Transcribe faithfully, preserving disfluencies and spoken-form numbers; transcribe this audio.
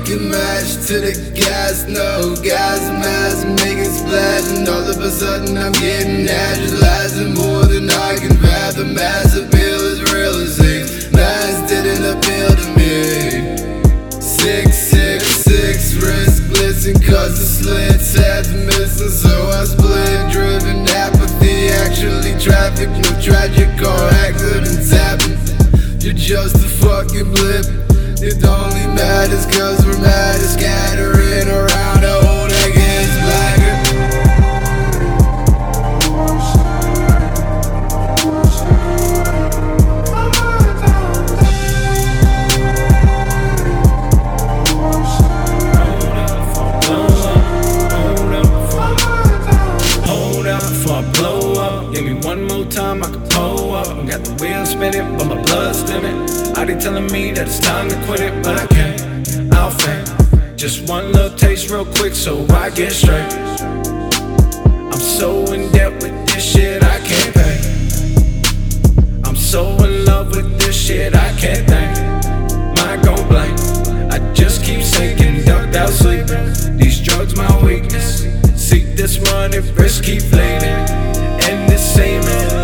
fucking match to the gas, no gas mask, making splash, and all of a sudden I'm getting naturalizing more than I can fathom. Mass appeal is real as things, mass didn't appeal to me. Six, six, six, wrist glisten cause the slits had missing, so I split. Driven apathy, actually traffic, no tragic car accidents happen. You're just a fucking blip. It only matters cause we're mad at scattering around the whole against blacker. Give me one more time, I can pull up. Got the wheels spinning, but my blood's thinning. I they telling me that it's time to quit it, but I can't, I'll faint. Just one little taste real quick so I get straight. I'm so in debt with this shit I can't pay. I'm so in love with this shit I can't think. Mind gon' blank, I just keep sinking, ducked out sleeping. These drugs my weakness. Seek this money, risk keep fleeting. And this same